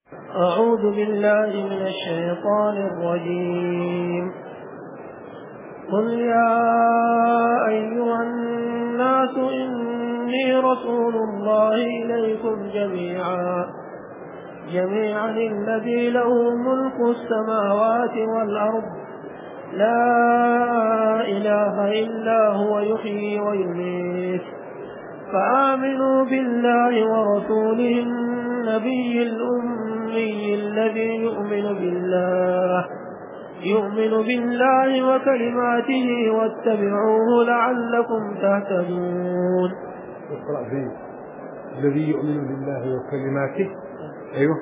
أعوذ بالله من الشيطان الرجيم. قل يا أيها الناس إني رسول الله إليكم جميعا الذي له ملك السماوات والأرض لا إله إلا هو يحيي ويميت فآمنوا بالله ورسوله النبي الأمي الذي يؤمن بالله وكلماته واتبعوه لعلكم تهتدون. اقرأ فيه الذي يؤمن بالله وكلماته. أيوه.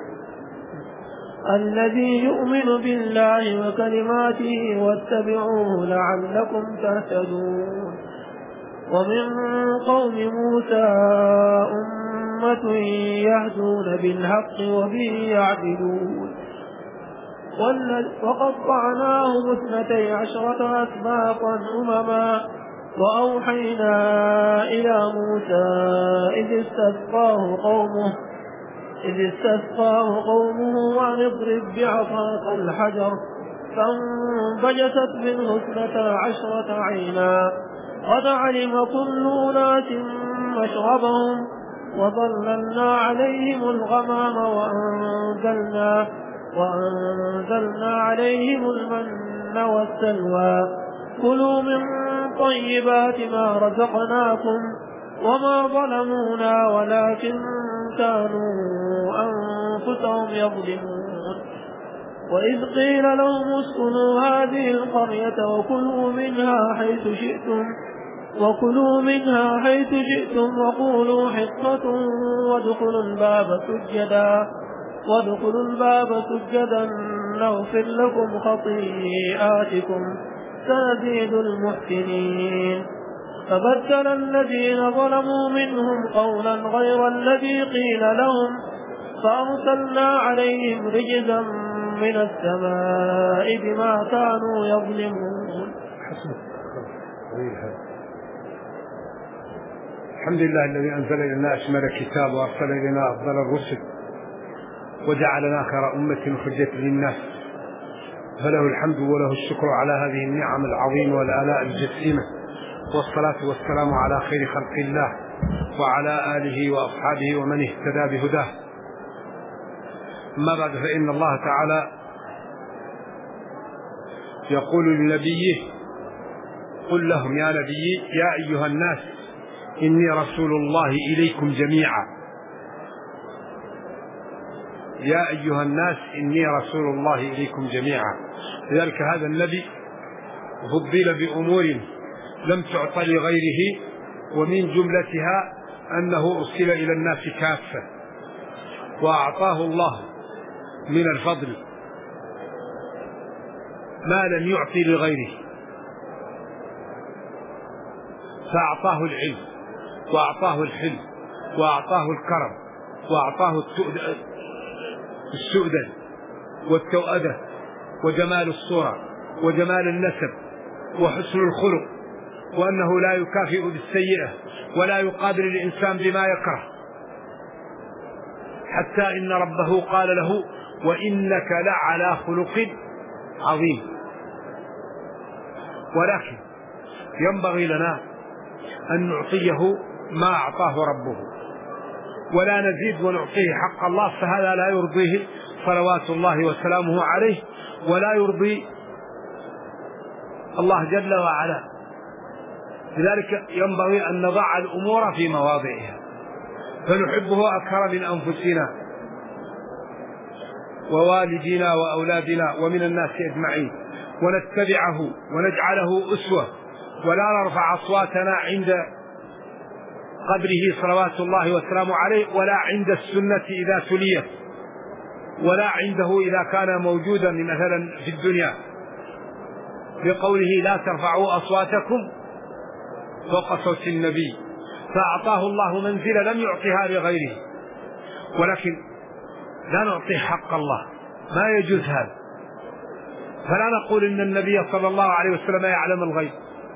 الذي يؤمن بالله وكلماته واتبعوه لعلكم تهتدون. ومن قوم موسى أمة يهدون بالحق وبه يعدلون. وقطعناهم 12 أسباطا أمما وأوحينا إلى موسى إذ استسقاه قومه أن اضرب بعصاك الحجر فانبجست منه 12 عينا قد علم كل أناس مشربهم وظللنا عليهم الغمام وأنزلنا عليهم المن والسلوى كلوا من طيبات ما رزقناكم وما ظلمونا ولكن كانوا أنفسهم يظلمون. وإذ قيل لهم اسكنوا هذه القرية وكلوا منها حيث شئتم وقولوا حطة وادخلوا الباب سجدا نغفر لكم خطيئاتكم سنزيد المحسنين. فبدل الذين ظلموا منهم قولا غير الذي قيل لهم فأرسلنا عليهم رجزا من السماء بما كانوا يظلمون. الحمد لله الذي أنزل إلينا أشمل الكتاب وأرسل إلينا أفضل الرسل وجعلنا خير أمة أخرجت للناس فله الحمد وله الشكر على هذه النعم العظيمة والآلاء الجسيمة، والصلاة والسلام على خير خلق الله وعلى آله وأصحابه ومن اهتدى بهداه. أما بعد، فإن الله تعالى يقول لنبيه: قل لهم يا نبي يا أيها الناس إني رسول الله إليكم جميعا. يا أيها الناس إني رسول الله إليكم جميعا. لذلك هذا النبي فضل بأمور لم تعط لغيره، ومن جملتها أنه أرسل إلى الناس كافة، وأعطاه الله من الفضل ما لم يعطي لغيره، فأعطاه العلم وأعطاه الحلم وأعطاه الكرم وأعطاه السؤدد والتوأدة وجمال الصورة وجمال النسب وحسن الخلق، وأنه لا يكافئ بالسيئة ولا يقابل الإنسان بما يكره، حتى إن ربه قال له: وإنك لعلى خلق عظيم. ولكن ينبغي لنا أن نعطيه ما أعطاه ربه ولا نزيد ونعطيه حق الله، فهذا لا يرضيه صلوات الله وسلامه عليه ولا يرضي الله جل وعلا. لذلك ينبغي أن نضع الأمور في مواضعها، فنحبه أكثر من أنفسنا ووالدنا وأولادنا ومن الناس أجمعين، ونتبعه ونجعله أسوة، ولا نرفع أصواتنا عند قبره صلوات الله وسلامه عليه، ولا عند السنة إذا تليت، ولا عنده إذا كان موجودا مثلا في الدنيا، بقوله: لا ترفعوا أصواتكم فوق صوت النبي. فأعطاه الله منزلة لم يعطيها لغيره، ولكن لا نعطي حق الله، ما يجوز هذا. فلا نقول إن النبي صلى الله عليه وسلم يعلم الغيب،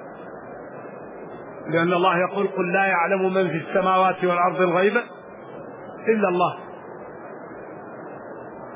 لأن الله يقول: قل لا يعلم من في السماوات والأرض الغيب إلا الله.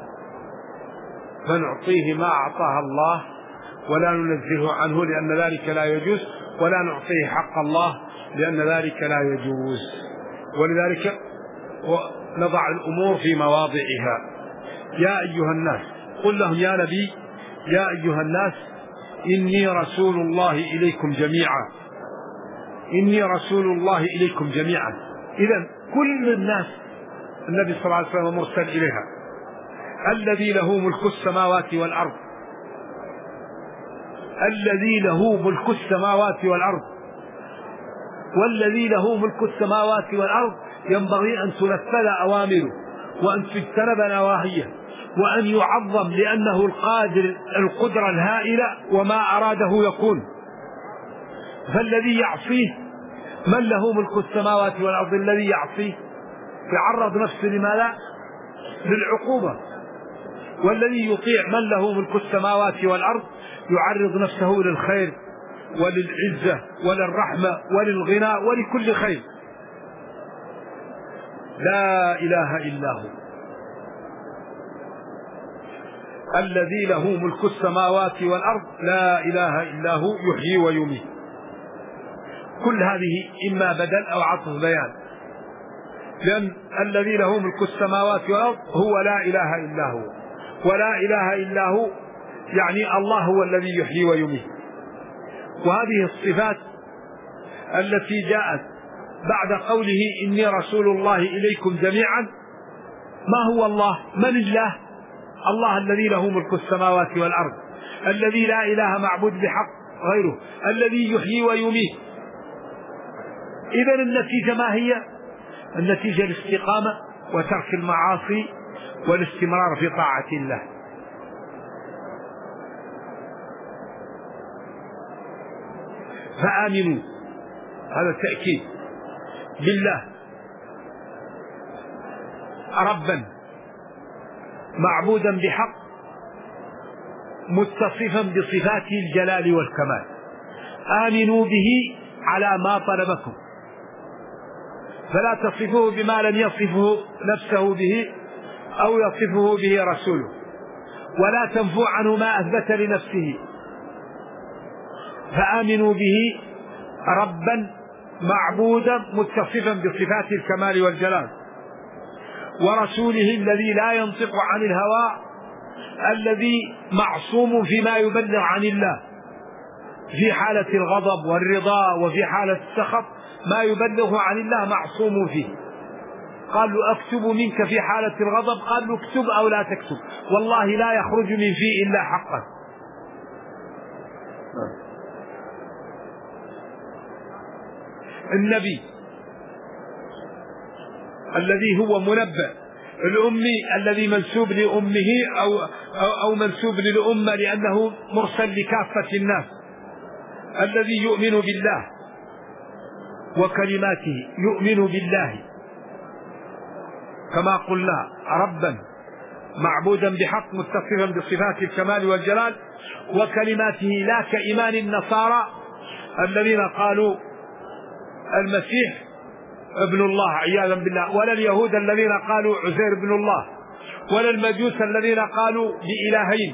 فنعطيه ما أعطاه الله ولا ننزله عنه لأن ذلك لا يجوز، ولا نعطيه حق الله لأن ذلك لا يجوز. ولذلك نضع الأمور في مواضعها. يا أيها الناس، قل لهم يا نبي يا أيها الناس إني رسول الله إليكم جميعا، إني رسول الله إليكم جميعا. إذن كل الناس النبي صلى الله عليه وسلم مرسل إليها. الذي له ملك السماوات والأرض، الذي له ملك السماوات والأرض، والذي له ملك السماوات والأرض ينبغي أن تنفذ أوامره وأن تجتنب نواهيه وأن يعظم لأنه القادر القدرة الهائلة وما أراده يكون. فالذي يعصيه من له ملك السماوات والأرض، الذي يعصيه يعرض نفسه لماذا؟ للعقوبة. والذي يطيع من له ملك السماوات والأرض يعرض نفسه للخير وللعزة وللرحمة وللغنى ولكل خير. لا إله إلا هو الذي له ملك السماوات والأرض، لا إله إلا هو يحيي ويميت. كل هذه إما بدل أو عطف بيان، لأن الذي له ملك السماوات والأرض هو لا إله إلا هو، ولا إله إلا هو يعني الله هو الذي يحيي ويميت. وهذه الصفات التي جاءت بعد قوله إني رسول الله إليكم جميعا. ما هو الله؟ من الله؟ الله الذي له ملك السماوات والأرض، الذي لا إله معبود بحق غيره، الذي يحيي ويميت. إذن النتيجة ما هي؟ النتيجة الاستقامة وترك المعاصي والاستمرار في طاعة الله. فآمنوا، هذا التأكيد، بالله ربا معبودا بحق متصفا بصفاته الجلال والكمال. آمنوا به على ما طلبكم، فلا تصفوه بما لم يصفه نفسه به أو يصفه به رسوله، ولا تنفوا عنه ما أثبت لنفسه. فآمنوا به ربا معبودا متصفا بصفات الكمال والجلال، ورسوله الذي لا ينطق عن الهوى، الذي معصوم فيما يبلغ عن الله في حالة الغضب والرضا، وفي حالة السخط ما يبلغه عن الله معصوم فيه. قال له أكتب منك في حالة الغضب، قال له اكتب أو لا تكتب، والله لا يخرج من فيه إلا حقا. النبي الذي هو منبأ، الأمي الذي منسوب لأمه أو منسوب للأمة لأنه مرسل لكافة الناس، الذي يؤمن بالله وكلماته، يؤمن بالله كما قلنا ربا معبودا بحق متصفا بصفات الكمال والجلال، وكلماته لا كإيمان النصارى الذين قالوا المسيح ابن الله عياذا بالله، ولا اليهود الذين قالوا عزير ابن الله، ولا المجوس الذين قالوا بإلهين.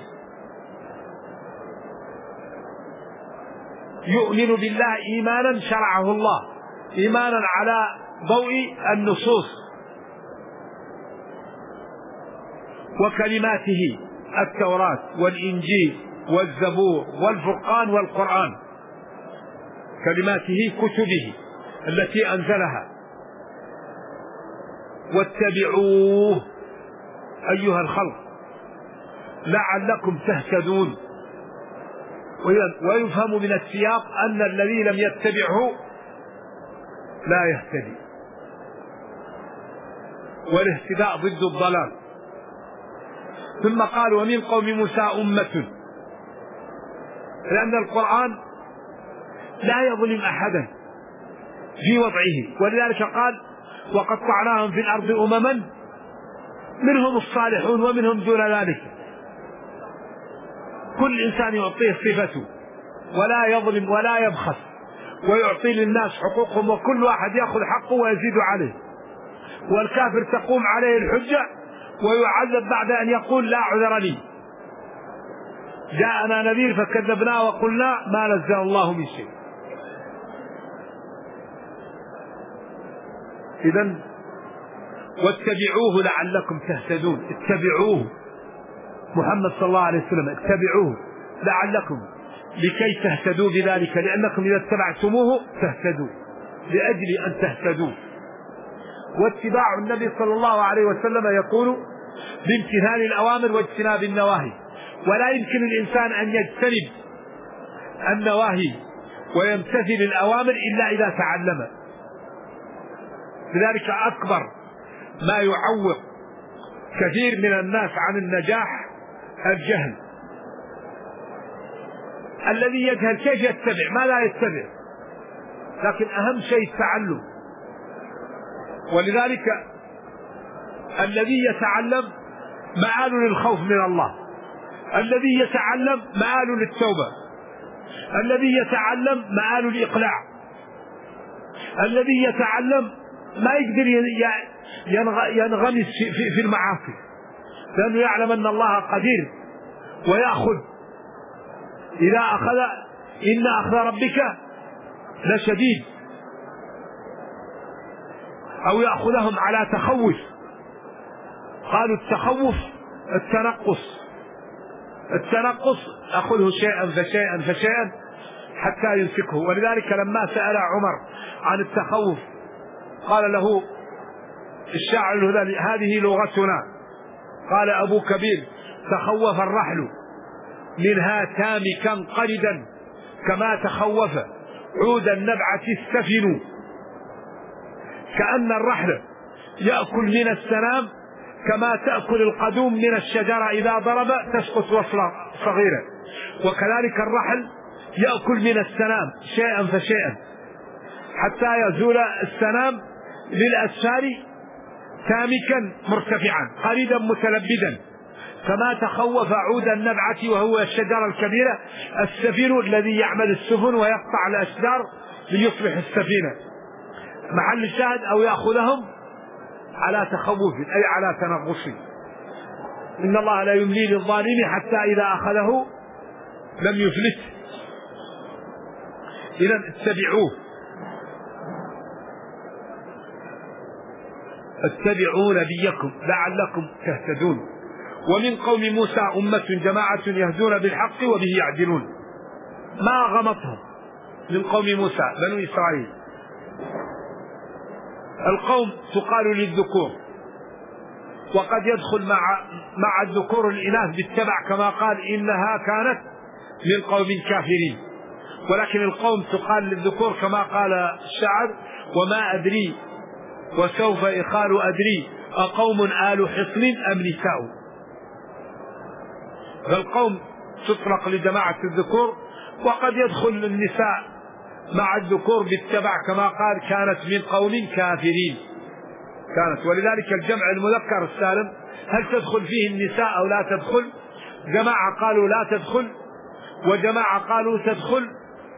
يؤمن بالله إيمانا شرعه الله، إيمانا على ضوء النصوص، وكلماته التوراة والإنجيل والزبور والفرقان والقرآن، كلماته كتبه التي أنزلها. واتبعوه أيها الخلق لعلكم تهتدون. ويفهم من السياق أن الذي لم يتبعه لا يهتدي، والاهتداء ضد الضلال. ثم قال ومن قوم موسى أمة، لأن القرآن لا يظلم أحدا في وضعه، ولذلك قال وقطعناهم في الأرض أمما منهم الصالحون ومنهم دون ذلك. كل إنسان يعطيه صفته ولا يظلم ولا يبخس، ويعطي للناس حقوقهم، وكل واحد يأخذ حقه ويزيد عليه. والكافر تقوم عليه الحجة ويعذب بعد أن يقول لا عذر لي. جاءنا نذير فكذبناه وقلنا ما نزل الله من شيء. إذن واتبعوه لعلكم تهتدون. اتبعوه محمد صلى الله عليه وسلم، اتبعوه لعلكم، لكي تهتدوا بذلك، لأنكم إذا اتبعتموه تهتدوا، لأجل أن تهتدوا. واتباع النبي صلى الله عليه وسلم يكون بامتثال الأوامر واجتناب النواهي، ولا يمكن الإنسان أن يجتنب النواهي ويمتثل الأوامر إلا إذا تعلم. لذلك أكبر ما يعوق كثير من الناس عن النجاح الجهل. الذي يجهل كيف يتبع؟ ما لا يتبع. لكن أهم شيء التعلم. ولذلك الذي يتعلم مآل للخوف من الله، الذي يتعلم مآل للتوبة، الذي يتعلم مآل الإقلاع، الذي يتعلم ما يقدر ينغمس في المعاصي، لأنه يعلم أن الله قدير ويأخذ. إذا أخذ إن أخذ ربك لشديد، أو يأخذهم على تخوف. قالوا التخوف التنقص أخذه شيئا فشيئا فشيئا حتى يمسكه. ولذلك لما سأل عمر عن التخوف قال له الشاعر الهذلي هذه لغتنا. قال أبو كبير تخوف الرحل منها تامكا قردا كما تخوف عود النبعة السفن. كأن الرحل يأكل من السنام كما تأكل القدوم من الشجرة إذا ضرب تسقط وصلة صغيرة، وكذلك الرحل يأكل من السنام شيئا فشيئا حتى يزول السنام للأسفار تامكا مرتفعا قريدا متلبدا، كما تخوف عود النبعة وهو الشجرة الكبيرة السفين الذي يعمل السفن ويقطع الأشجار ليصبح السفينة. محل الشاهد أو يأخذهم على تخوف أي على تنغص. إن الله لا يملي للظالم حتى إذا أخذه لم يفلت. إذن اتبعوه، اتبعوا نبيكم لعلكم تهتدون. ومن قوم موسى أمة جماعة يهدون بالحق وبه يعدلون. ما غمطهم من قوم موسى بنو إسرائيل. القوم تقال للذكور، وقد يدخل مع الذكور الإناث بالتبع كما قال إنها كانت من قوم كافرين. ولكن القوم تقال للذكور كما قال الشاعر وما أدري وسوف إخال أدري أقوم آل حصن أم نساء. فالقوم تطلق لجماعة الذكور، وقد يدخل النساء مع الذكور بالتبع كما قال كانت من قوم كافرين كانت. ولذلك الجمع المذكر السالم هل تدخل فيه النساء أو لا تدخل؟ جماعة قالوا لا تدخل وجماعة قالوا تدخل،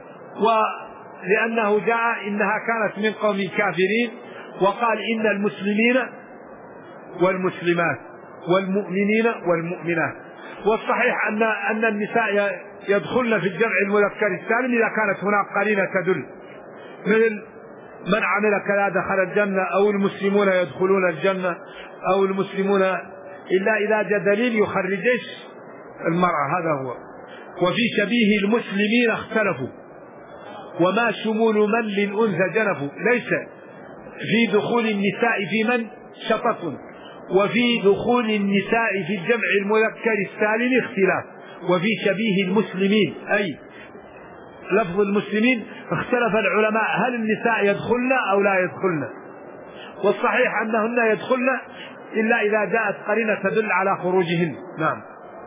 ولأنه جاء إنها كانت من قوم كافرين، وقال إن المسلمين والمسلمات والمؤمنين والمؤمنات. والصحيح أن النساء يدخلن في الجمع المذكر السالم إذا كانت هناك قرينة تدل، مثل من عمل كذا دخل الجنة، أو المسلمون يدخلون الجنة، أو المسلمون إلا إذا جاء دليل يخرج المرأة. هذا هو. وفي شبيه المسلمين اختلفوا وما شمول من للأنثى جنفوا. ليس في دخول النساء في من شطط، وفي دخول النساء في الجمع المذكر السالم اختلاف. وفي شبيه المسلمين أي لفظ المسلمين اختلف العلماء هل النساء يدخلن أو لا يدخلن، والصحيح أنهن يدخلن إلا إذا جاءت قرينة تدل على خروجهن. نعم.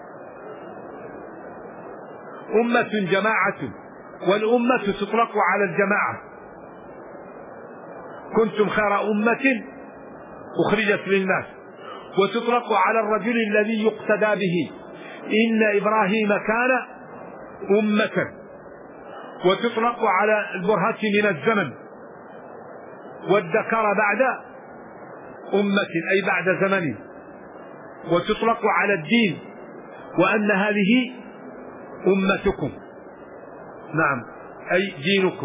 أمة جماعة، والأمة تطلق على الجماعة. كنتم خير أمة أخرجت للناس، وتطلق على الرجل الذي يقتدى به. إن إبراهيم كان أمة، وتطلق على البرهة من الزمن، والذكر بعد أمة أي بعد زمن. وتطلق على الدين، وأن هذه أمتكم، نعم، أي دينكم.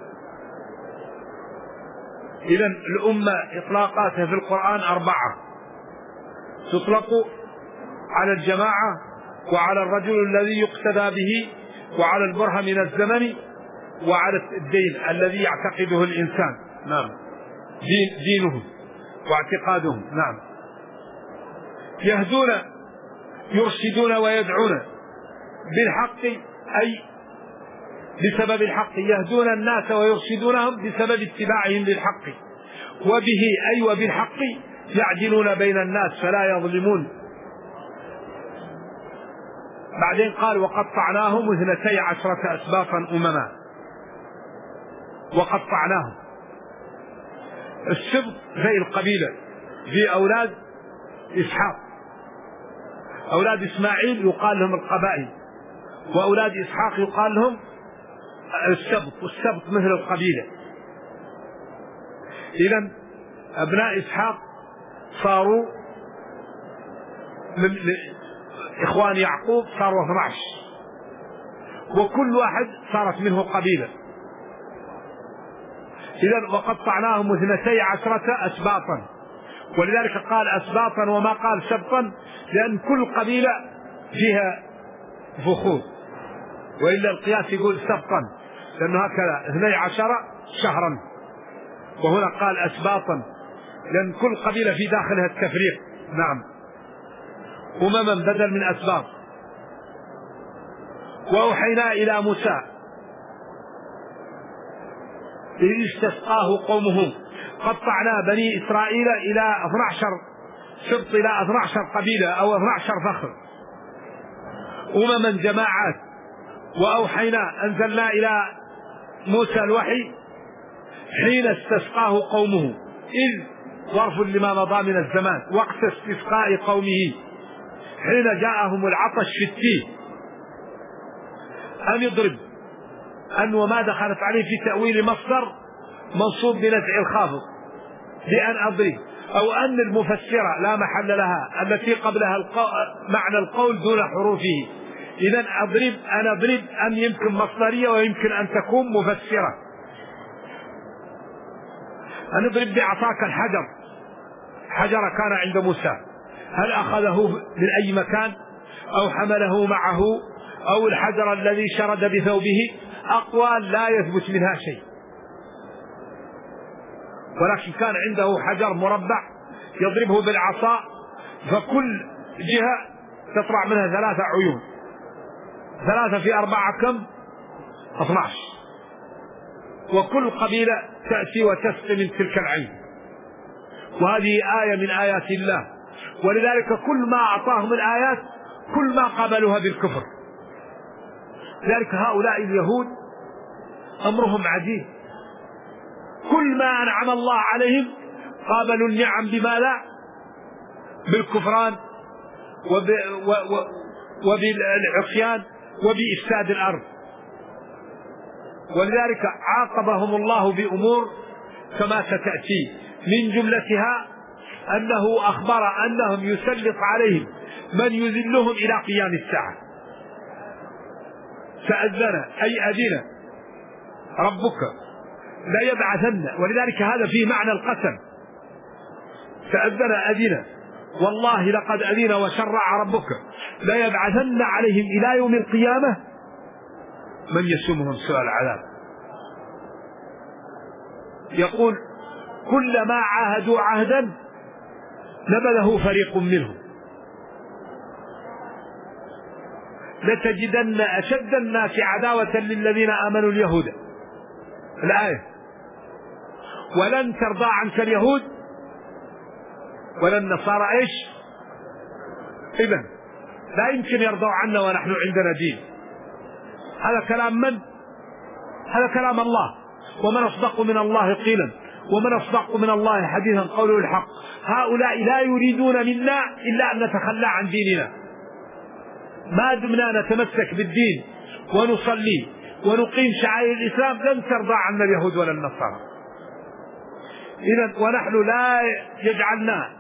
إذا الأمة إطلاقاتها في القرآن 4: تطلق على الجماعة، وعلى الرجل الذي يقتدى به، وعلى البرهة من الزمن، وعلى الدين الذي يعتقده الإنسان، نعم، دينهم واعتقادهم، نعم. يهدون يرشدون ويدعون بالحق، أي بسبب الحق، يهدون الناس ويرشدونهم بسبب اتباعهم للحق، وبه أي وبالحق يعدلون بين الناس فلا يظلمون. بعدين قال: وقطعناهم 12 أسباطا أمما. وقطعناهم، السبط زي القبيلة، في أولاد إسحاق، أولاد إسماعيل يقال لهم القبائل، وأولاد إسحاق يقال لهم السبط، والسبط مثل القبيلة. إذن أبناء إسحاق صاروا من إخوان يعقوب، صاروا 12، وكل واحد صارت منه قبيلة. إذن وقطعناهم 12 أسباطا، ولذلك قال أسباطا وما قال سبطا، لأن كل قبيلة فيها فخور، وإلا القياس يقول سبطا، لأنه هكذا 12 شهرا، وهنا قال أسباطا لأن كل قبيلة في داخلها التفريق، نعم، أمما بدل من أسباط. وأوحينا إلى موسى إذ استسقاه قومه، قطعنا بني إسرائيل إلى 12 سبط، إلى 12 قبيلة أو 12 فخر، أمما جماعات. وأوحينا أنزلنا إلى موسى الوحي حين استسقاه قومه، إذ ظرف لما مضى من الزمان، وقت استسقاء قومه، حين جاءهم العطش في التيه. أن يضرب، أن وما دخلت عليه في تأويل مصدر منصوب بنزع الخافض بأن أضرب، أو أن المفسرة لا محل لها التي قبلها معنى القول دون حروفه. إذن أضرب، أن أضرب، أن يمكن مصدرية ويمكن أن تكون مفسرة. أن اضرب بعصاك الحجر، حجر كان عند موسى، هل أخذه من أي مكان أو حمله معه أو الحجر الذي شرد بثوبه؟ أقوال لا يثبت منها شيء، ولكن كان عنده حجر مربع يضربه بالعصا، فكل جهة تطلع منها 3 عيون، 3 في 4 كم؟ 12، وكل قبيلة تأتي وتسقي من تلك العين. وهذه آية من آيات الله، ولذلك كل ما أعطاهم الآيات كل ما قابلوها بالكفر. لذلك هؤلاء اليهود أمرهم عجيب، كل ما أنعم الله عليهم قابلوا النعم بماذا؟ بالكفران وبالعصيان وبإفساد الأرض. ولذلك عاقبهم الله بأمور كما ستأتي، من جملتها أنه أخبر أنهم يسلط عليهم من يذلهم إلى قيام الساعة. فأذن أي أذن ربك لا يبعثن، ولذلك هذا فيه معنى القسم، فأذن أذن والله لقد أذن وشرع ربك لا يبعثن عليهم إلى يوم القيامة من يسومهم سوء العذاب. يقول كلما عاهدوا عهدا نبذه فريق منهم، لتجدن أشد الناس عداوة للذين آمنوا اليهود، الآية، ولن ترضى عنك اليهود ولا النصارى ايش؟ إذن لا يمكن يرضوا عنا ونحن عندنا دين. هذا كلام من؟ هذا كلام الله، ومن أصدق من الله قيلا ومن أصدق من الله حديثا قوله الحق. هؤلاء لا يريدون منا إلا أن نتخلى عن ديننا، ما دمنا نتمسك بالدين ونصلي ونقيم شعائر الإسلام لن ترضى عنا اليهود ولا النصارى. إذن ونحن لا يجعلنا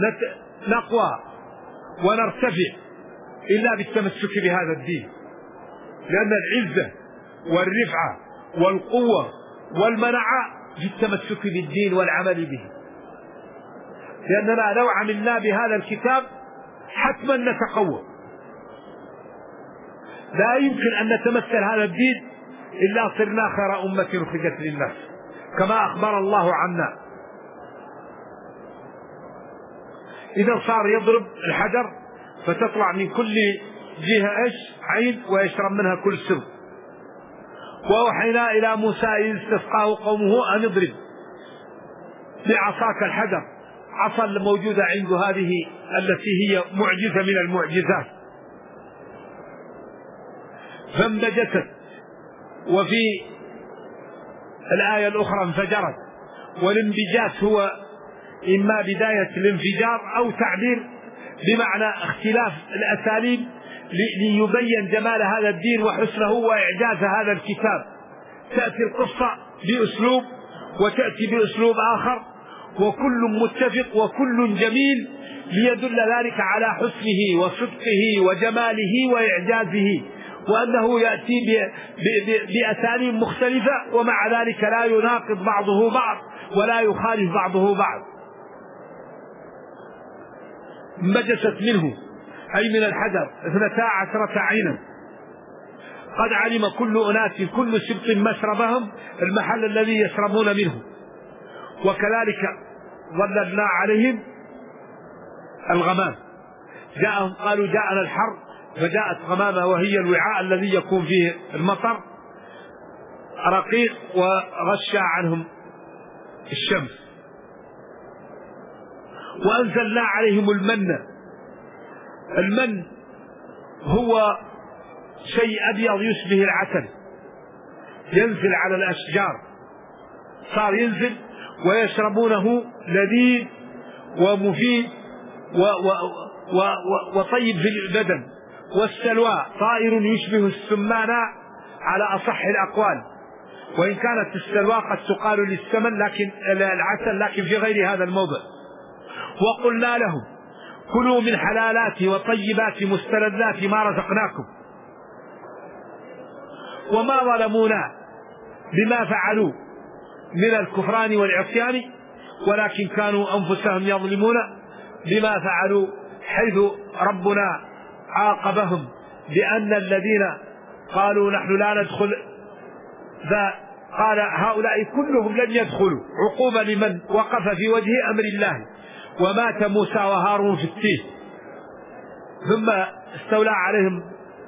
نقوى ونرتفع إلا بالتمسك بهذا الدين. لأن العزة والرفعة والقوة والمنعة في التمسك بالدين والعمل به، لأننا لو عملنا بهذا الكتاب حتما نتقوى. لا يمكن أن نتمثل هذا الدين إلا صرنا خير أمة أخرجت للناس كما أخبر الله عنا. إذا صار يضرب الحجر فتطلع من كل جهة عين ويشرب منها كل سر. وأوحينا إلى موسى إذ استسقاه قومه أن اضرب بعصاك الحجر، عصا الموجودة عنده هذه التي هي معجزة من المعجزات، فانبجست. وفي الآية الأخرى انفجرت، والانبجاس هو إما بداية الانفجار أو تعبير بمعنى اختلاف الأساليب ليبين جمال هذا الدين وحسنه وإعجاز هذا الكتاب. تأتي القصة بأسلوب وتأتي بأسلوب آخر، وكل متفق وكل جميل ليدل ذلك على حسنه وصدقه وجماله وإعجازه، وأنه يأتي بأساليب مختلفة ومع ذلك لا يناقض بعضه بعض ولا يخالف بعضه بعض. انبجست منه أي من الحجر 12 عينا، قد علم كل أناس كل سبط مشربهم، المحل الذي يشربون منه. وكذلك ظللنا عليهم الغمام، جاءهم قالوا جاءنا الحر فجاءت غمامة وهي الوعاء الذي يكون فيه المطر رقيق وغشى عنهم الشمس. وأنزلنا عليهم المن هو شيء أبيض يشبه العسل ينزل على الأشجار، صار ينزل ويشربونه لذيذ ومفيد وطيب في البدن. والسلوى طائر يشبه السمانة على أصح الأقوال، وإن كانت السلوى قد تقال للسمن لكن العسل لكن في غير هذا الموضع. وقلنا لهم كلوا من حلالات وطيبات مستلذات ما رزقناكم، وما ظلمونا بما فعلوا من الكفران والعصيان ولكن كانوا أنفسهم يظلمون بما فعلوا، حيث ربنا عاقبهم بأن الذين قالوا نحن لا ندخل قال هؤلاء كلهم لن يدخلوا، عقوبة لمن وقف في وجه أمر الله. ومات موسى وهارون في التيه، ثم استولى عليهم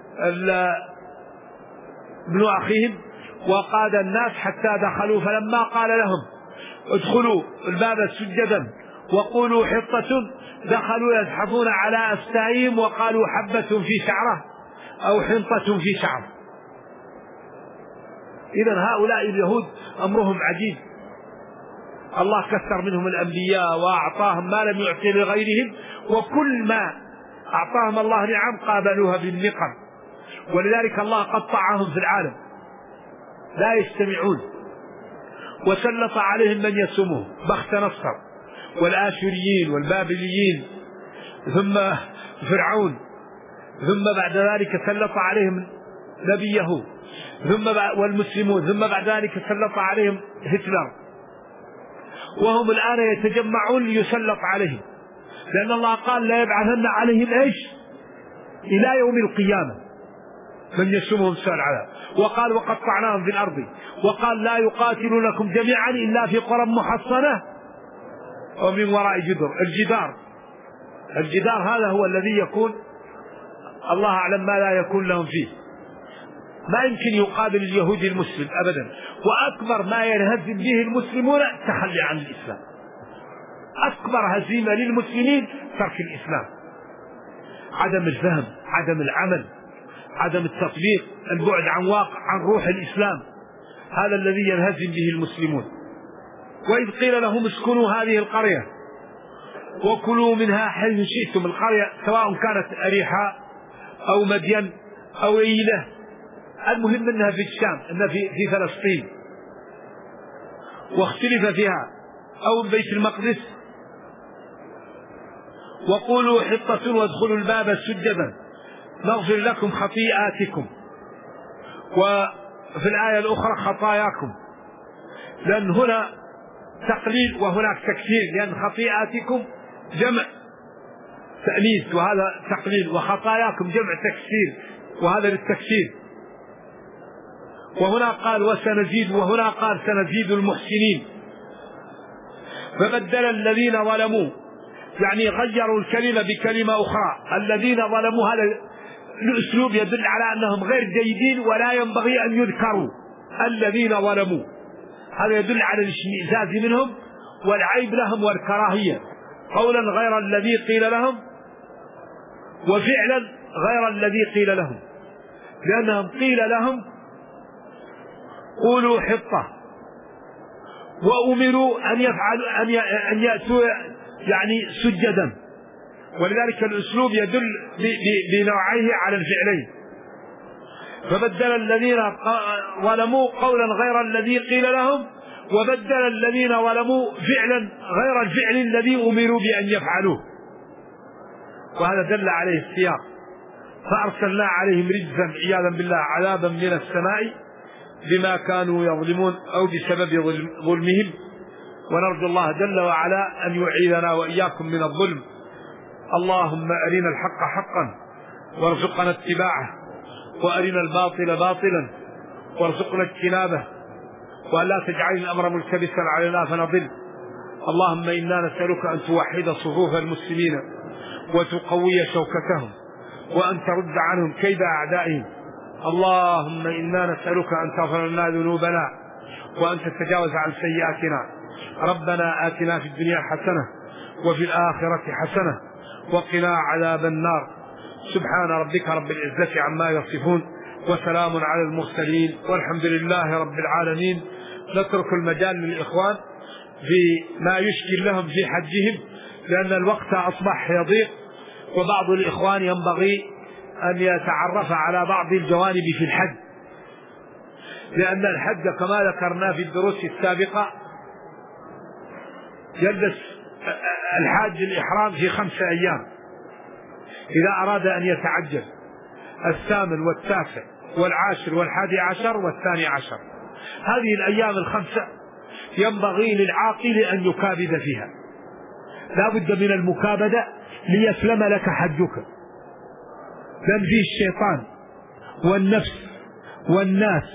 ابن أخيهم وقاد الناس حتى دخلوا، فلما قال لهم ادخلوا الباب سجدا وقولوا حطة دخلوا يزحفون على أستائهم وقالوا حبة في شعره أو حنطة في شعره. إذن هؤلاء اليهود أمرهم عجيب، الله كثر منهم الأنبياء وأعطاهم ما لم يعطي لغيرهم، وكل ما أعطاهم الله نعم قابلوها بالنقم، ولذلك الله قطعهم في العالم لا يجتمعون. وسلط عليهم من يسومهم بخت نصر والآشوريين والبابليين ثم فرعون، ثم بعد ذلك سلط عليهم نبيه والمسلمون، ثم بعد ذلك سلط عليهم هتلر، وهم الآن يتجمعون ليسلط عليهم، لأن الله قال لا يبعثن عليهم إيش إلى يوم القيامة من يسومهم سوء العذاب. وقال وقطعناهم في الأرض، وقال لا يقاتلونكم جميعا إلا في قرى محصنة ومن وراء جدر. الجدار هذا هو الذي يكون الله أعلم ما لا يكون لهم فيه، ما يمكن يقابل اليهود المسلم أبدا. وأكبر ما ينهزم به المسلمون التخلي عن الإسلام، أكبر هزيمة للمسلمين ترك الإسلام، عدم الفهم، عدم العمل، عدم التطبيق، البعد عن روح الإسلام، هذا الذي ينهزم به المسلمون. وإذ قيل لهم اسكنوا هذه القرية وكلوا منها حيث شئتم، القرية سواء كانت أريحة أو مدين أو إيلة، المهم أنها في الشام، أنها في فلسطين واختلف فيها، أو بيت المقدس. وقولوا حطة وادخلوا الباب سجدا نغفر لكم خطيئاتكم، وفي الآية الأخرى خطاياكم، لأن هنا تقليل وهناك تكثير، لأن خطيئاتكم جمع تأنيث وهذا تقليل، وخطاياكم جمع تكثير وهذا للتكثير. وهنا قال وسنزيد، وهنا قال سنزيد المحسنين. فبدل الذين ظلموا، يعني غيروا الكلمة بكلمة أخرى. الذين ظلموا هذا الأسلوب يدل على أنهم غير جيدين ولا ينبغي أن يذكروا. الذين ظلموا هذا يدل على الاشمئزاز منهم والعيب لهم والكراهية، قولا غير الذي قيل لهم وفعلا غير الذي قيل لهم، لأنهم قيل لهم قولوا حطة، وأمروا أن يفعلوا أن يأتوا يعني سجدا، ولذلك الأسلوب يدل بنوعيه على الفعلين. فبدل الذين ظلموا قولا غير الذي قيل لهم، وبدل الذين ظلموا فعلا غير الفعل الذي أمروا بأن يفعلوه، وهذا دل عليه السياق. فأرسلنا عليهم رجزا عياذا بالله عذابا من السماء بما كانوا يظلمون أو بسبب ظلمهم، ونرجو الله جل وعلا أن يعيذنا وإياكم من الظلم. اللهم أرنا الحق حقا وارزقنا اتباعه، وأرنا الباطل باطلا وارزقنا اجتنابه، وأن لا تجعل الأمر ملتبسا علينا فنضل. اللهم إنا نسألك أن توحد صفوف المسلمين وتقوي شوكتهم وأن ترد عنهم كيد أعدائهم. اللهم إنا نسألك أن تغفر لنا ذنوبنا وأن تتجاوز عن سيئاتنا. ربنا آتنا في الدنيا حسنة وفي الآخرة حسنة وقنا عذاب النار. سبحان ربك رب العزة عما يصفون وسلام على المرسلين والحمد لله رب العالمين. نترك المجال للإخوان في ما يشكل لهم في حجهم، لأن الوقت أصبح يضيق، وبعض الإخوان ينبغي أن يتعرف على بعض الجوانب في الحج، لأن الحج كما ذكرنا في الدروس السابقة يلبس الحاج الإحرام في 5 أيام إذا أراد أن يتعجل: 8 و9 و10 و11 و12. هذه الأيام 5 ينبغي للعاقل أن يكابد فيها، لا بد من المكابدة ليسلم لك حجك، لأن فيه الشيطان والنفس والناس،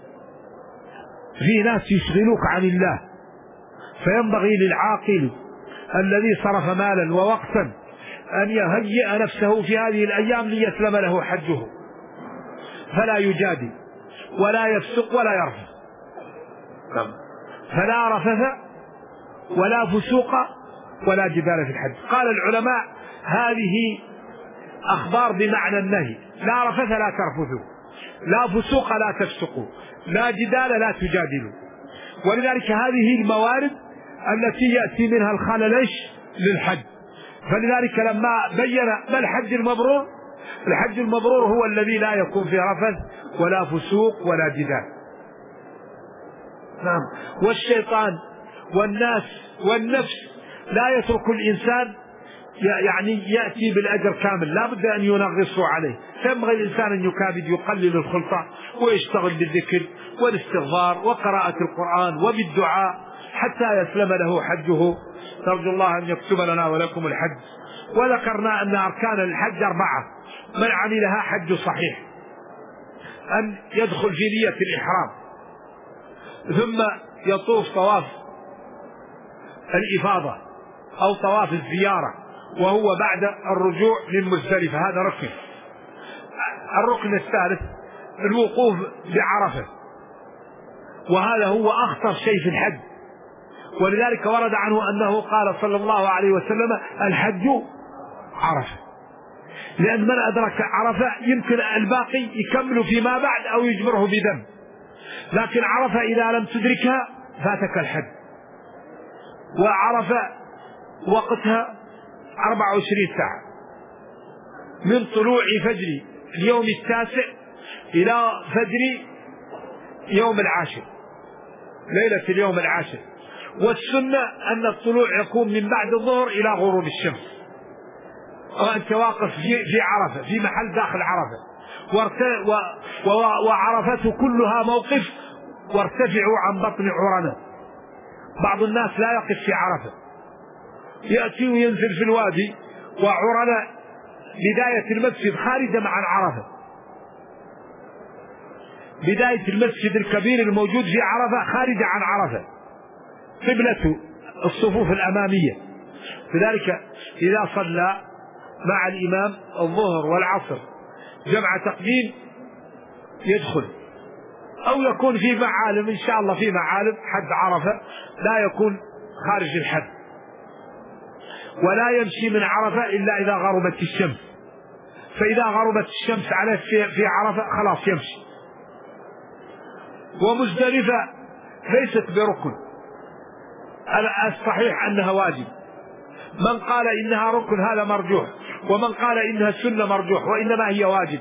في ناس يشغلوك عن الله، فينبغي للعاقل الذي صرف مالا ووقتا أن يهيئ نفسه في هذه الأيام ليسلم له حجه، فلا يجادل ولا يفسق ولا يرفث، فلا رفث ولا فسوق ولا جدال في الحج. قال العلماء هذه أخبار بمعنى النهي: لا رفث لا ترفثوا، لا فسوق لا تفسقوا، لا جدال لا تجادلوا. ولذلك هذه الموارد التي يأتي منها الخلل للحج. فلذلك لما بين ما الحج المبرور، الحج المبرور هو الذي لا يكون فيه رفث ولا فسوق ولا جدال. نعم. والشيطان والناس والنفس لا يترك الإنسان يعني يأتي بالأجر كامل، لا بد أن ينغصوا عليه. فينبغي الإنسان أن يكابد، يقلل الخلطة ويشتغل بالذكر والاستغفار وقراءة القرآن وبالدعاء حتى يسلم له حجه. نرجو الله أن يكتب لنا ولكم الحج. وذكرنا أن أركان الحج 4: من عملها حج صحيح، أن يدخل في نية الإحرام، ثم يطوف طواف الإفاضة أو طواف الزيارة وهو بعد الرجوع من مزدلفة، هذا ركن. الركن الثالث الوقوف بعرفة، وهذا هو أخطر شيء في الحج، ولذلك ورد عنه أنه قال صلى الله عليه وسلم: الحج عرفة. لأن من أدرك عرفة يمكن الباقي يكمل فيما بعد أو يجبره بذنب، لكن عرفة إذا لم تدركها فاتك الحج. وعرفة وقتها 24 ساعة من طلوع فجر اليوم 9 إلى فجر يوم 10، ليلة اليوم 10. والسنة أن الطلوع يكون من بعد الظهر إلى غروب الشمس، وأنت واقف في عرفة في محل داخل عرفة. وعرفته كلها موقف، وارتفعوا عن بطن عرنة. بعض الناس لا يقف في عرفة، يأتي وينزل في الوادي، وعرنة بداية المسجد خارجة عن عرفة، بداية المسجد الكبير الموجود في عرفة خارجة عن عرفة، قبلة الصفوف الأمامية. لذلك إذا صلى مع الإمام الظهر والعصر جمع تقديم يدخل، أو يكون في معالم، إن شاء الله في معالم حد عرفة، لا يكون خارج الحد، ولا يمشي من عرفة إلا إذا غربت الشمس، فإذا غربت الشمس عليه في عرفة خلاص يمشي. ومزدلفة ليست بركن، الصحيح أنها واجب. من قال إنها ركن هذا مرجوح، ومن قال إنها سنة مرجوح، وإنما هي واجب.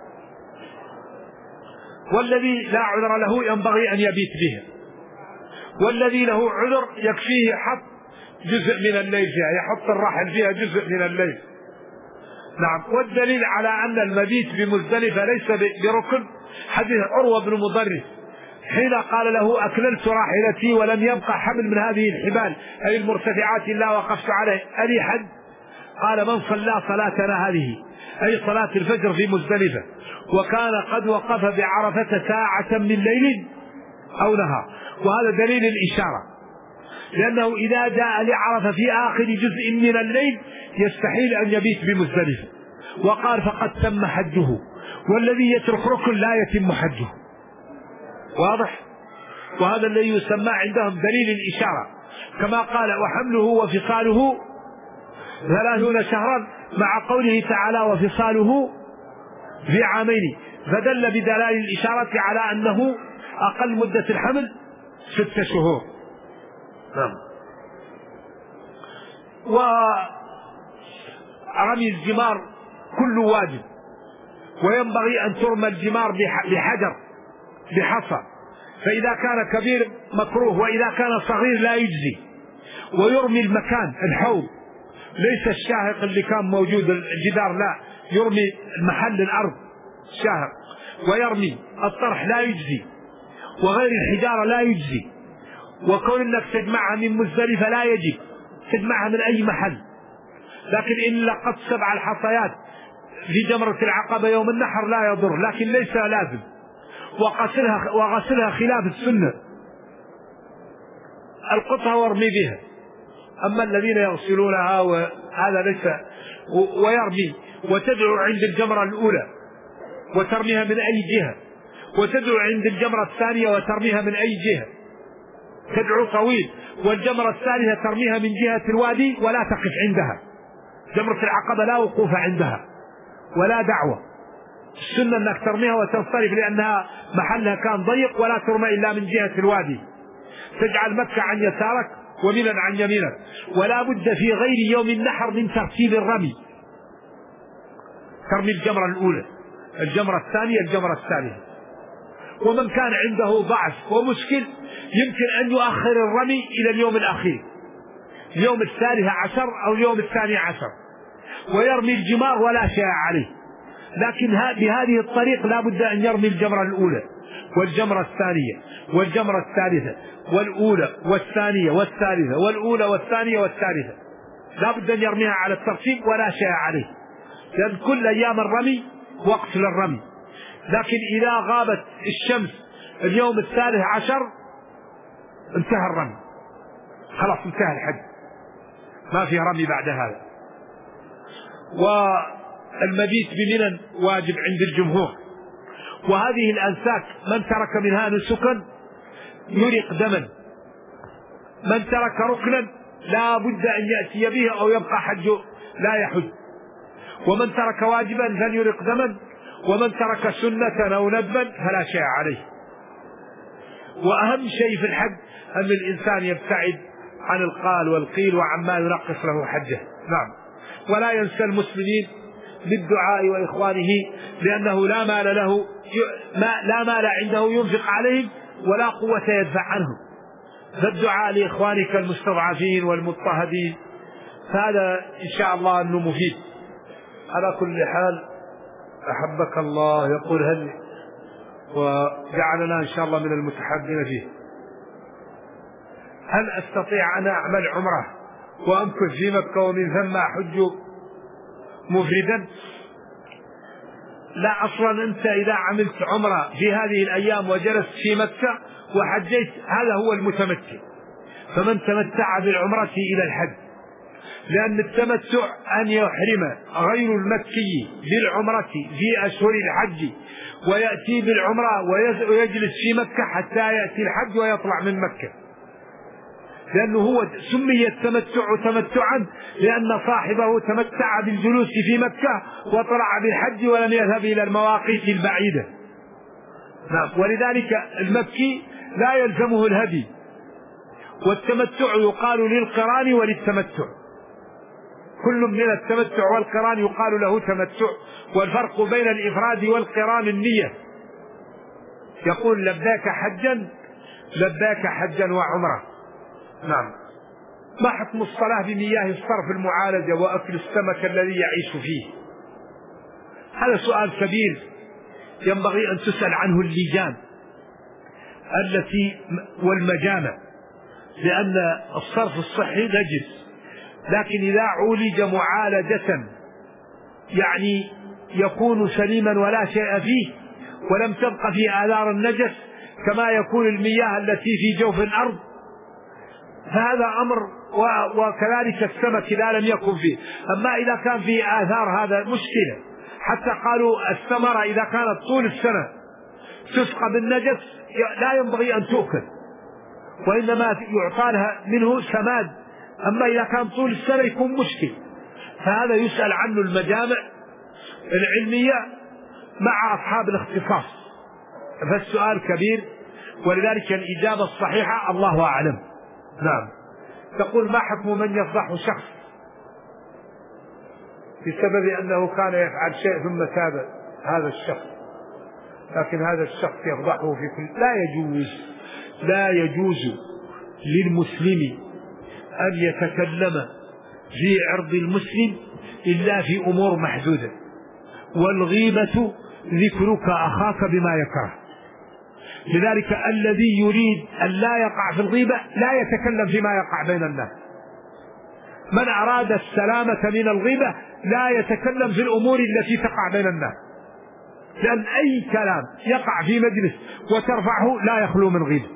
والذي لا عذر له ينبغي أن يبيت بها، والذي له عذر يكفيه حط جزء من الليل فيها، يحط الرحل فيها جزء من الليل. نعم. والدليل على أن المبيت بمزدلفة ليس بركن حديث عروة بن مضرس حين قال له أكللت راحلتي ولم يبقى حمل من هذه الحبال أي المرتفعات إلا وقفت عليه ألي حد؟ قال من صلى صلاتنا هذه أي صلاة الفجر في مزدلفة وكان قد وقف بعرفة ساعة من ليل أو نهار. وهذا دليل الإشارة، لأنه إذا جاء لعرفة في آخر جزء من الليل يستحيل أن يبيت بمزدلفة، وقال فقد تم حجه، والذي يترك ركن لا يتم حجه. واضح؟ وهذا الذي يسمى عندهم دليل الإشارة، كما قال وحمله وفصاله 30 شهرا مع قوله تعالى وفصاله في عامين، فدل بدلائل الإشارة على أنه أقل مدة الحمل 6 شهور. نعم. ورمي الجمار كله واجب، وينبغي أن ترمى الجمار بحجر بحصى، فإذا كان كبير مكروه، وإذا كان صغير لا يجزي. ويرمي المكان الحوض، ليس الشاهق اللي كان موجود الجدار، لا، يرمي المحل الأرض شاهق. ويرمي الطرح لا يجزي، وغير الحجارة لا يجزي. وكون انك تجمعها من مزدلفة لا يجب، تجمعها من أي محل، لكن إن لقت 7 الحصيات في جمرة العقبة يوم النحر لا يضر، لكن ليس لازم. وغسلها خلاف السنة، القطها وارمي بها. أما الذين يغسلونها وهذا ليس. ويرمي وتدعو عند الجمرة الأولى وترميها من أي جهة، وتدعو عند الجمرة الثانية وترميها من أي جهة، تدعو طويل. والجمرة الثالثة ترميها من جهة الوادي ولا تقف عندها. جمرة العقبة لا وقوف عندها ولا دعوة، السنة أنك ترميها وتنصرف، لأنها محلها كان ضيق، ولا ترمى إلا من جهة الوادي. تجعل مكة عن يسارك ومنى عن يمينك. ولا بد في غير يوم النحر من ترتيب الرمي، ترمي الجمرة الأولى، الجمرة الثانية، الجمرة الثالثة. ومن كان عنده ضعف ومشكل يمكن أن يؤخر الرمي إلى اليوم الأخير، اليوم 13 أو اليوم 12، ويرمي الجمار ولا شيء عليه. لكن بهذه الطريق لا بد أن يرمي الجمرة الأولى والجمرة الثانية والجمرة الثالثة، والأولى والثانية والثالثة، والأولى والثانية والثالثة، لا بد أن يرميها على الترتيب ولا شيء عليه، لأن كل أيام الرمي وقت للرمي. لكن إذا غابت الشمس اليوم 13 انتهى الرمي، خلاص انتهى الحج، ما في رمي بعد هذا. والمبيت بمنى واجب عند الجمهور. وهذه الأنساك من ترك منها نسكا يرق دما، من ترك ركنا لا بد أن يأتي به أو يبقى حجه لا يحج. ومن ترك واجبا فليرق دما، ومن ترك سنة أو ندبا فلا شيء عليه. وأهم شيء في الحج أن الإنسان يبتعد عن القال والقيل وعما ينقص له حجه. نعم. ولا ينسى المسلمين بالدعاء وإخوانه، لأنه لا مال له، لا مال عنده ينفق عليهم ولا قوة يدفع عنهم. فالدعاء لإخوانك المستضعفين والمضطهدين، فهذا إن شاء الله أنه مفيد. على كل حال أحبك الله يقول هل وجعلنا إن شاء الله من المتحابين فيه، هل أستطيع أن أعمل عمرة وأمكث في مكة ومن ثم أحج مفردا؟ لا، أصلا أنت إذا عملت عمرة في هذه الأيام وجلست في مكة وحجيت هذا هو المتمتع، فمن تمتع بالعمرة إلى الحج، لأن التمتع أن يحرم غير المكي بالعمرة في أشهر الحج ويأتي بالعمرة ويجلس في مكة حتى يأتي الحج ويطلع من مكة، لأنه هو سمي التمتع تمتعا لأن صاحبه تمتع بالجلوس في مكة وطلع بالحج ولم يذهب إلى المواقيت البعيدة. نعم، ولذلك المكي لا يلزمه الهدي، والتمتع يقال للقران وللتمتع، كل من التمتع والقران يقال له تمتع، والفرق بين الإفراد والقران النية. يقول لباك حجا، لباك حجا وعمرة. نعم. ما حكم الصلاة بمياه الصرف المعالجة وأكل السمك الذي يعيش فيه؟ هذا سؤال كبير ينبغي أن تسأل عنه اللجان التي والمجامع، لأن الصرف الصحي نجس، لكن إذا عولج معالجة يعني يكون سليما ولا شيء فيه ولم تبق فيه آثار النجس كما يكون المياه التي في جوف الأرض، فهذا أمر، وكذلك السمك إذا لم يكن فيه. أما إذا كان فيه آثار هذا مشكلة، حتى قالوا الثمرة إذا كانت طول السنة تسقى بالنجس لا ينبغي أن تؤكل، وإنما يعطى لها منه سماد، أما إذا كان طول السنة يكون مشكل، فهذا يسأل عنه المجامع العلمية مع أصحاب الاختصاص، فالسؤال كبير، ولذلك الإجابة الصحيحة الله أعلم. نعم. تقول ما حكم من يفضح شخص بسبب أنه كان يفعل شيء ثم تاب هذا الشخص، لكن هذا الشخص يفضحه في كل. لا يجوز للمسلم أن يتكلم في عرض المسلم إلا في أمور محدودة، والغيبة ذكرك أخاك بما يكره، لذلك الذي يريد أن لا يقع في الغيبة لا يتكلم فيما يقع بين الناس. من أراد السلامة من الغيبة لا يتكلم في الأمور التي تقع بين الناس، لأن أي كلام يقع في مجلس وترفعه لا يخلو من غيبة،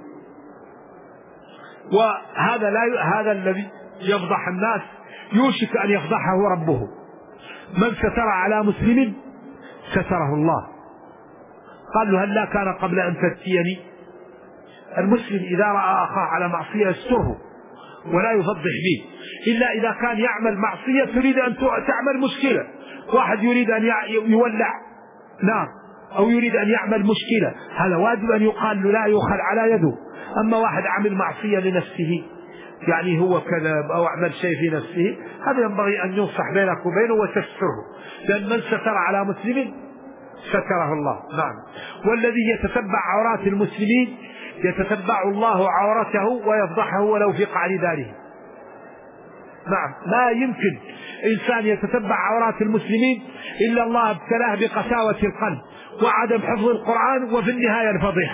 هذا الذي يفضح الناس يوشك أن يفضحه ربه. من ستر على مسلم ستره الله. قال له هل لا كان قبل أن تأتيني؟ المسلم إذا رأى أخاه على معصية يستره ولا يفضح به، إلا إذا كان يعمل معصية تريد أن تعمل مشكلة، واحد يريد أن يولع نار أو يريد أن يعمل مشكلة، هذا واجب أن يقال له لا يؤخذ على يده. أما واحد عمل معصية لنفسه يعني هو كذب أو عمل شيء في نفسه، هذا ينبغي أن ينصح بينك وبينه وتستره، لأن من ستر على مسلم ستره الله. نعم. والذي يتتبع عورات المسلمين يتتبع الله عورته ويفضحه ولو في قعر داره. نعم. لا يمكن إنسان يتتبع عورات المسلمين إلا الله ابتلاه بقساوة القلب وعدم حفظ القرآن وفي النهاية الفضيحة،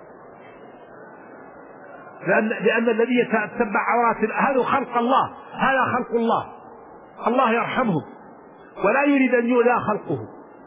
لأن الذي يتتبع عورات هذا خلق الله، هذا خلق الله، الله يرحمهم ولا يريد أن يؤذى خلقه،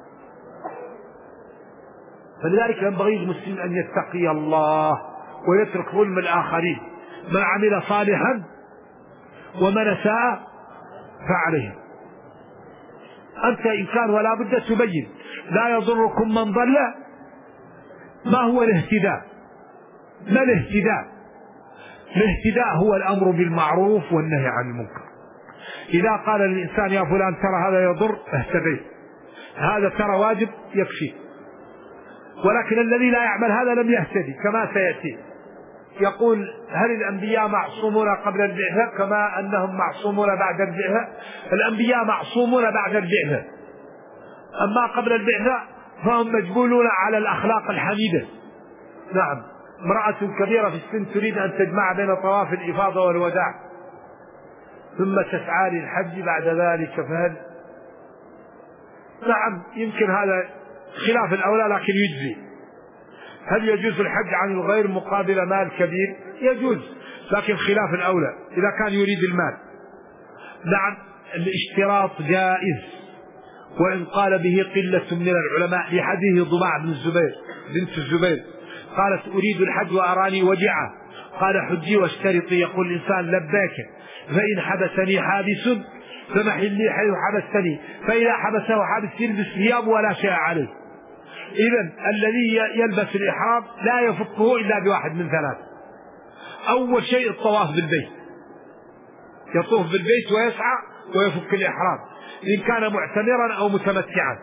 فلذلك ينبغي المسلم أن يتقي الله ويترك ظلم الآخرين. من عمل صالحا ومن أساء فعليه. أنت إن كان ولا بد تبين، لا يضركم من ضل. ما هو الاهتداء؟ ما الاهتداء؟ الاهتداء هو الأمر بالمعروف والنهي عن المنكر. إذا قال الإنسان يا فلان ترى هذا يضر اهتديت، هذا ترى واجب يكفي، ولكن الذي لا يعمل هذا لم يهتدي كما سيأتي. يقول هل الأنبياء معصومون قبل البعثة كما أنهم معصومون بعد البعثة؟ الأنبياء معصومون بعد البعثة، أما قبل البعثة فهم مجبولون على الأخلاق الحميدة. نعم. امرأة كبيرة في السن تريد أن تجمع بين طواف الإفاضة والوداع ثم تسعى للحج بعد ذلك، فهل نعم يمكن هذا خلاف الأولى لكن يجزي. هل يجوز الحج عن الغير مقابل مال كبير؟ يجوز، لكن خلاف الأولى إذا كان يريد المال. نعم الاشتراط جائز، وإن قال به قلة من العلماء. لحديث ضباع بنت الزبير قالت أريد الحج وأراني وجعة، قال حجي واشترطي. يقول الإنسان لباك، فإن حبسني حابس فمحلي حيث حبستني، فإذا حبسه حابس يلبس ثياب ولا شيء عليه. إذن الذي يلبس الإحرام لا يفكه إلا بواحد من ثلاث. أول شيء الطواف بالبيت، يطوف بالبيت ويسعى ويفك الإحرام إن كان معتمرا أو متمتعا،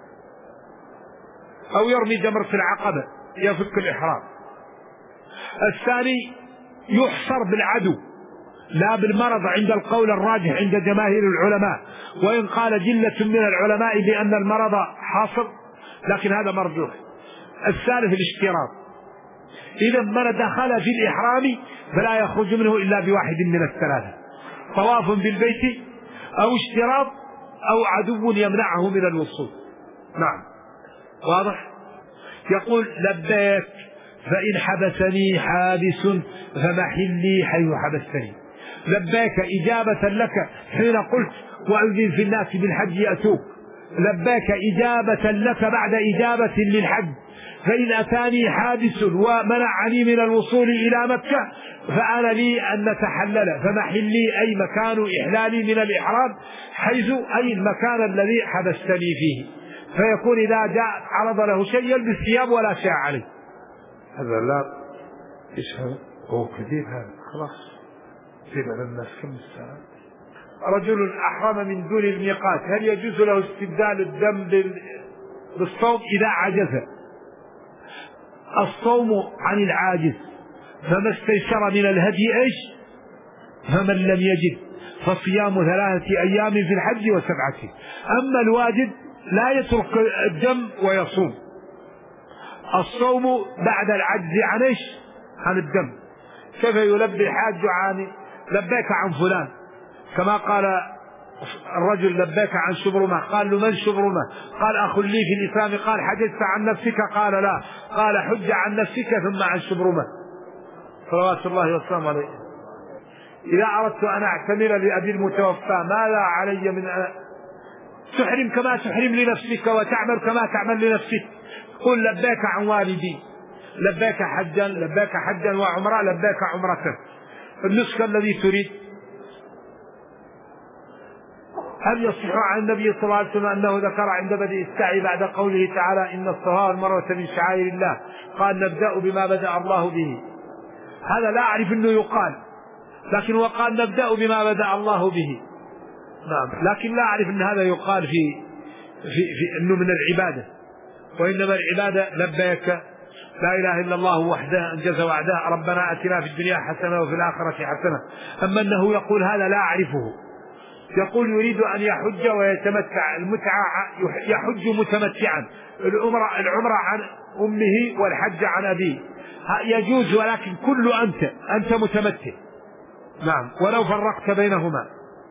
أو يرمي جمرة العقبة يفك الإحرام. الثاني يحصر بالعدو لا بالمرض عند القول الراجح عند جماهير العلماء، وإن قال جلة من العلماء بأن المرض حاصر لكن هذا مرجوح. الثالث الاشتراط، إذا من دخل في الإحرام فلا يخرج منه إلا بواحد من الثلاثة: طواف بالبيت أو اشتراط أو عدو يمنعه من الوصول. نعم واضح. يقول لبيك فإن حبسني حابس فمحلي حيث حبستني. لبيك إجابة لك حين قلت وأذن في الناس بالحج يأتوك. لبيك إجابة لك بعد إجابة للحج. فإن أتاني حادث ومنعني من الوصول إلى مكة فأنا لي أن نتحلل، فمحلي أي مكان إحلالي من الإحرام حيث أي المكان الذي حبستني فيه. فيكون إذا جاء عرض له شيء يلبس ثياب ولا شيء عليه. هذا لا يشهد هو كثير، هذا خلاص كثير على الناس. كم الساعة؟ رجل أحرم من دون الميقات، هل يجوز له استبدال الدم بالصوم إذا عجز؟ الصوم عن العاجز، فما استيسر من الهدي ايش؟ فمن لم يجد فصيام 3 أيام في الحج و7. أما الواجب لا يترك الدم ويصوم. الصوم بعد العجز عن ايش؟ عن الدم. كيف يلبي الحاج عن لبيك عن فلان، كما قال الرجل لبيك عن شبرمة، قال له من شبرمة؟ قال أخ لي في الإسلام. قال حججت عن نفسك؟ قال لا. قال حج عن نفسك ثم عن شبرمة، صلوات الله وسلامه عليه. إذا أردت أن أعتمر لأبي المتوفى ماذا علي من تحرم كما تحرم لنفسك وتعمل كما تعمل لنفسك. قل لبيك عن والدي، لبيك حجا، لبيك حجا وعمرة، لبيك عمرة. النسك الذي تريد. هل يصح عن النبي صلى الله عليه وسلم أنه ذكر عند بدء السعي بعد قوله تعالى إن الصفا والمروة من شعائر الله قال نبدأ بما بدأ الله به؟ هذا لا أعرف أنه يقال، لكن هو قال نبدأ بما بدأ الله به. نعم، لكن لا أعرف أن هذا يقال في أنه من العبادة، وإنما العبادة لبيك لا إله إلا الله وحده أنجز وعده ربنا آتنا في الدنيا حسنة وفي الآخرة حسنة. أما أنه يقول هذا لا أعرفه. يقول يريد أن يحج ويتمتع. المتعة يحج متمتعا، العمرة عن أمه والحج عن أبيه يجوز، ولكن كل أنت متمتع. نعم، ولو فرقت بينهما.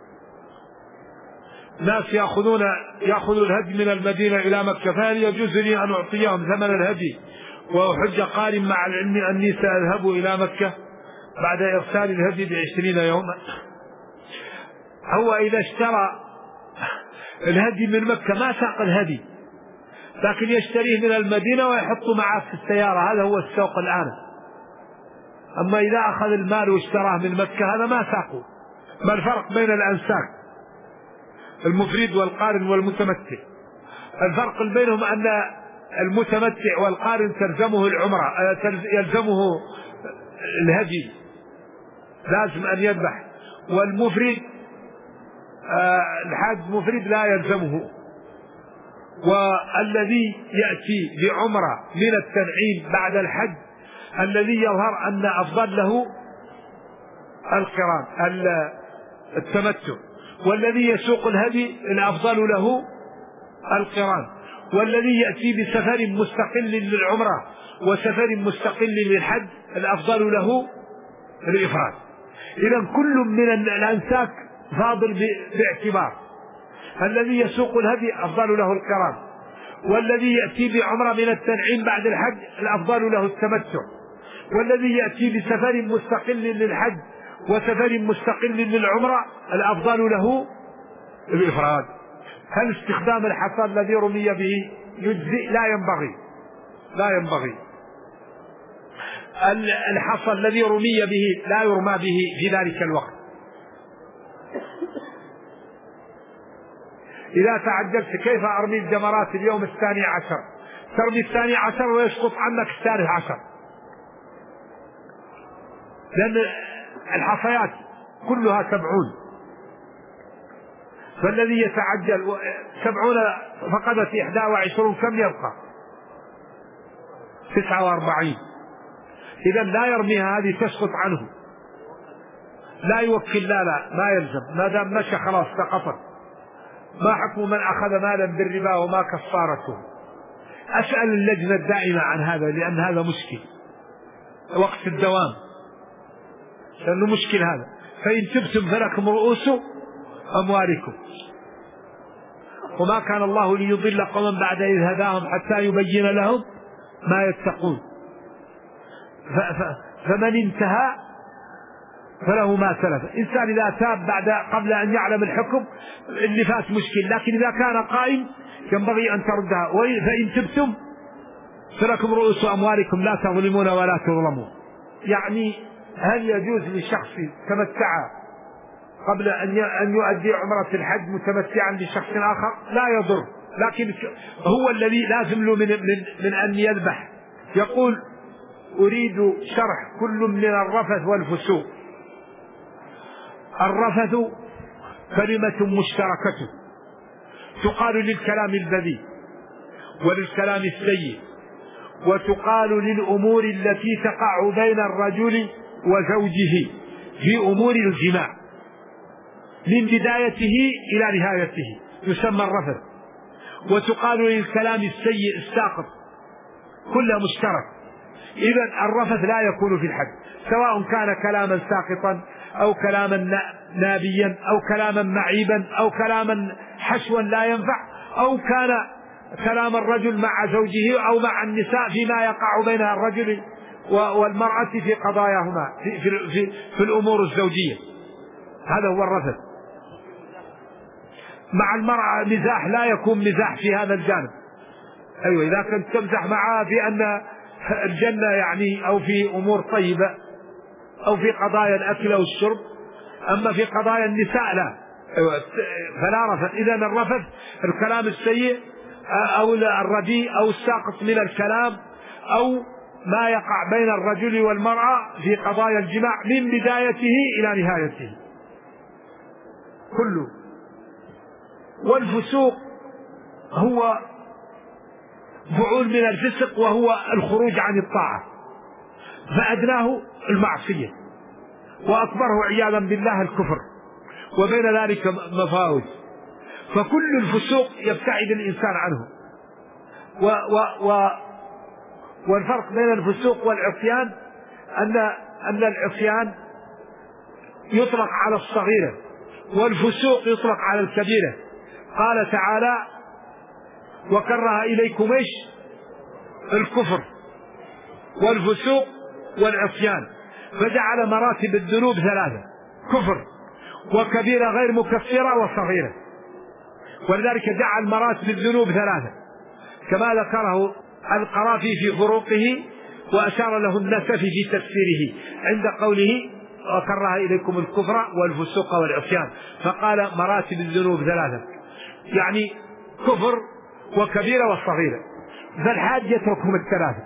ناس يأخذوا الهدي من المدينة إلى مكة، فهل يجوز لي أن أعطيهم ثمن الهدي وحج قارن مع العلم أني سأذهب إلى مكة بعد إرسال الهدي ب20 يوما؟ هو إذا اشترى الهدي من مكة ما ساق الهدي، لكن يشتريه من المدينة ويحطه معه في السيارة، هذا هو السوق الآن. أما إذا أخذ المال واشتراه من مكة هذا ما ساقه. ما الفرق بين الأنساك المفرد والقارن والمتمتع؟ الفرق بينهم أن المتمتع والقارن تلزمه العمرة، يلزمه الهدي لازم أن يذبح، والمفرد الحاج مفرد لا يلزمه. والذي يأتي بعمرة من التنعيم بعد الحج الذي يظهر أن أفضل له القران التمتع، والذي يسوق الهدي الأفضل له القران، والذي يأتي بسفر مستقل للعمرة وسفر مستقل للحج الأفضل له الإفراد. إذن كل من الأنساك فاضل باعتبار. الذي يسوق الهدي أفضل له القران، والذي يأتي بعمرة من التنعيم بعد الحج الأفضل له التمتع، والذي يأتي بسفر مستقل للحج وسفر مستقل للعمرة الأفضل له الإفراد. هل استخدام الحصى الذي رمي به يجزئ؟ لا ينبغي. الحصى الذي رمي به لا يرمى به في ذلك الوقت. إذا تعجلت كيف أرمي الجمرات اليوم 12؟ ترمي 12 ويسقط عنك 13، لأن الحصيات كلها 70، فالذي يتعجل 70 فقدت 21 كم يبقى؟ 49. إذا لا يرميها، هذه تسقط عنه، لا يوكل، لا ما يلزم، ما دام مشى خلاص سقطت. ما حكم من أخذ مالا بالربا وما كفارته؟ أسأل اللجنة الدائمة عن هذا، لأن هذا مشكل وقت الدوام، لأنه مشكل هذا. فإن تبتم فلكم رؤوس أموالكم، وما كان الله ليضل قوما بعد إذ هداهم حتى يبين لهم ما يتقون. فمن انتهى فله ما سلف. إنسان إذا تاب قبل أن يعلم الحكم اللي فات مشكل، لكن إذا كان قائم ينبغي أن تردها. فإن تبتم فلكم رؤوس أموالكم لا تظلمون ولا تظلمون. يعني هل يجوز لشخص تمتع قبل أن يؤدي عمرة الحج متمتعا بشخص آخر؟ لا يضر، لكن هو الذي لازم له من أن يذبح. يقول أريد شرح كل من الرفث والفسوق. الرفث كلمة مشتركة تقال للكلام البذيء وللكلام السيء، وتقال للأمور التي تقع بين الرجل وزوجه في أمور الجماع من بدايته إلى نهايته يسمى الرفث. وتقال للكلام السيء الساقط، كله مشترك. إذن الرفث لا يكون في الحج، سواء كان كلاما ساقطا أو كلاما نابيا أو كلاما معيبا أو كلاما حشوا لا ينفع، أو كان كلام الرجل مع زوجه أو مع النساء فيما يقع بين الرجل والمرأة في قضاياهما في الأمور الزوجية. هذا هو الرفث. مع المرأة مزاح لا يكون مزاح في هذا الجانب. أيوة، إذا كنت تمزح معها في أن الجنة يعني أو في أمور طيبة أو في قضايا الأكل أو الشرب، أما في قضايا النساء لا. أيوة، فلا رفث. إذن الرفث الكلام السيء أو الرديء أو الساقط من الكلام أو ما يقع بين الرجل والمرأة في قضايا الجماع من بدايته إلى نهايته كله. والفسوق هو فعول من الفسق، وهو الخروج عن الطاعة، فأدناه المعصية وأكبره عياذا بالله الكفر، وبين ذلك مفاوز. فكل الفسوق يبتعد الإنسان عنه. والفرق بين الفسوق والعصيان أن العصيان يطلق على الصغيرة والفسوق يطلق على الكبيرة. قال تعالى: وكره إليكم إيش؟ الكفر والفسوق والعصيان، فجعل مراتب الذنوب 3: كفر وكبيرة غير مكفرة وصغيرة. ولذلك جعل مراتب الذنوب 3 كما ذكره القرافي في فروقه، وأشار له النسفي في تفسيره عند قوله: وكره إليكم الكفر والفسوق والعصيان، فقال مراتب الذنوب 3، يعني كفر وكبيرة والصغيرة. فالحاج يتركهم 3،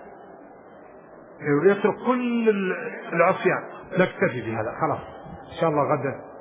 يترك كل العصيان. نكتفي بهذا خلاص، إن شاء الله غدا